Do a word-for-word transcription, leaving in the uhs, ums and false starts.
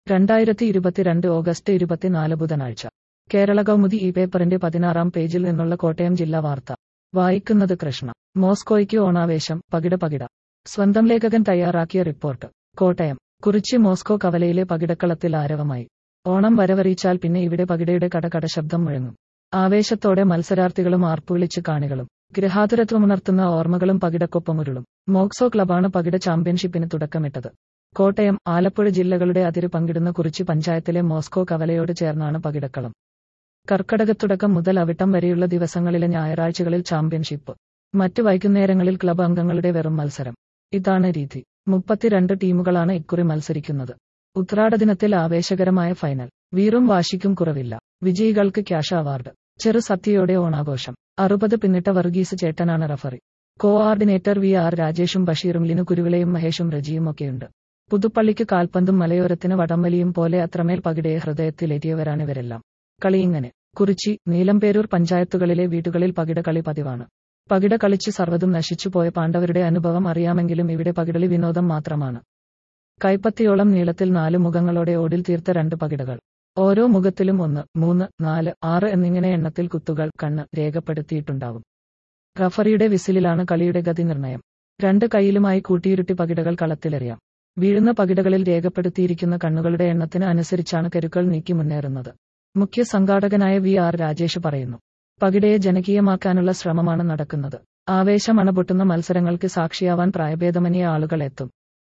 രണ്ടായിരത്തി ഇരുപത്തിരണ്ട് ഓഗസ്റ്റ് ഇരുപത്തിനാല് ബുധനാഴ്ച കേരള കൗമുദി ഈ പേപ്പറിന്റെ പതിനാറാം പേജിൽ നിന്നുള്ള കോട്ടയം ജില്ലാ വാർത്ത വായിക്കുന്നത് കൃഷ്ണ. മോസ്കോയ്ക്ക് ഓണാവേശം, പകിട പകിട. സ്വന്തം ലേഖകൻ തയ്യാറാക്കിയ റിപ്പോർട്ട്. കോട്ടയം. കുറിച്ചി മോസ്കോ കവലയിലെ പകിടക്കളത്തിൽ ആരവമായി. ഓണം വരവറിയിച്ചാൽ പിന്നെ ഇവിടെ പകിടയുടെ കടകട ശബ്ദം മുഴങ്ങും. ആവേശത്തോടെ മത്സരാർത്ഥികളും ആർപ്പുവിളിച്ച് കാണികളും. ഗൃഹാതുരത്വമുണർത്തുന്ന ഓർമ്മകളും പകിടക്കൊപ്പമുരുളും. മോക്സോ ക്ലബാണ് പകിട ചാമ്പ്യൻഷിപ്പിന് തുടക്കമിട്ടത്. കോട്ടയം, ആലപ്പുഴ ജില്ലകളുടെ അതിര് പങ്കിടുന്ന കുറിച്ചി പഞ്ചായത്തിലെ മോസ്കോ കവലയോട് ചേർന്നാണ് പകിടക്കളം. കർക്കടകത്തുടക്കം മുതൽ അവിട്ടം വരെയുള്ള ദിവസങ്ങളിലെ ഞായറാഴ്ചകളിൽ ചാമ്പ്യൻഷിപ്പ്. മറ്റ് വൈകുന്നേരങ്ങളിൽ ക്ലബ് അംഗങ്ങളുടെ വെറും മത്സരം. ഇതാണ് രീതി. മുപ്പത്തിരണ്ട് ടീമുകളാണ് ഇക്കുറി മത്സരിക്കുന്നത്. ഉത്രാടദിനത്തിൽ ആവേശകരമായ ഫൈനൽ. വീറും വാശിക്കും കുറവില്ല. വിജയികൾക്ക് ക്യാഷ് അവാർഡ്. ചെറു സത്യയോടെ ഓണാഘോഷം. അറുപത് പിന്നിട്ട വർഗീസ് ചേട്ടനാണ് റഫറി. കോആർഡിനേറ്റർ വി ആർ രാജേഷും ബഷീറും ലിനു കുരുവിളയും മഹേഷും റജിയുമൊക്കെയുണ്ട്. പുതുപ്പള്ളിക്ക് കാൽപന്തും മലയോരത്തിന് വടംവലിയും പോലെ അത്രമേൽ പകിടയെ ഹൃദയത്തിലേറ്റിയവരാണിവരെല്ലാം. കളിയിങ്ങനെ. കുറിച്ചി, നീലംപേരൂർ പഞ്ചായത്തുകളിലെ വീടുകളിൽ പകിട കളി പതിവാണ്. പകിട കളിച്ച് സർവ്വതും നശിച്ചുപോയ പാണ്ഡവരുടെ അനുഭവം അറിയാമെങ്കിലും ഇവിടെ പകിടളി വിനോദം മാത്രമാണ്. കൈപ്പത്തിയോളം നീളത്തിൽ നാല് മുഖങ്ങളോടെ ഓടിൽ തീർത്ത രണ്ട് പകിടകൾ. ഓരോ മുഖത്തിലും ഒന്ന്, മൂന്ന്, നാല്, ആറ് എന്നിങ്ങനെ എണ്ണത്തിൽ കുത്തുകൾ, കണ്ണ് രേഖപ്പെടുത്തിയിട്ടുണ്ടാവും. റഫറിയുടെ വിസിലിലാണ് കളിയുടെ ഗതി നിർണയം. രണ്ട് കൈയിലുമായി കൂട്ടിയിരുട്ടി പകിടകൾ കളത്തിലെറിയാം. വീഴുന്ന പകിടകളിൽ രേഖപ്പെടുത്തിയിരിക്കുന്ന കണ്ണുകളുടെ എണ്ണത്തിന് അനുസരിച്ചാണ് കരുക്കൾ നീക്കി മുന്നേറുന്നത്. മുഖ്യ സംഘാടകനായ വി ആർ രാജേഷ് പറയുന്നു. പകിടയെ ജനകീയമാക്കാനുള്ള ശ്രമമാണ് നടക്കുന്നത്. ആവേശം അണപൊട്ടുന്ന മത്സരങ്ങൾക്ക് സാക്ഷിയാവാൻ പ്രായഭേദമന്യേ ആളുകൾ എത്തും.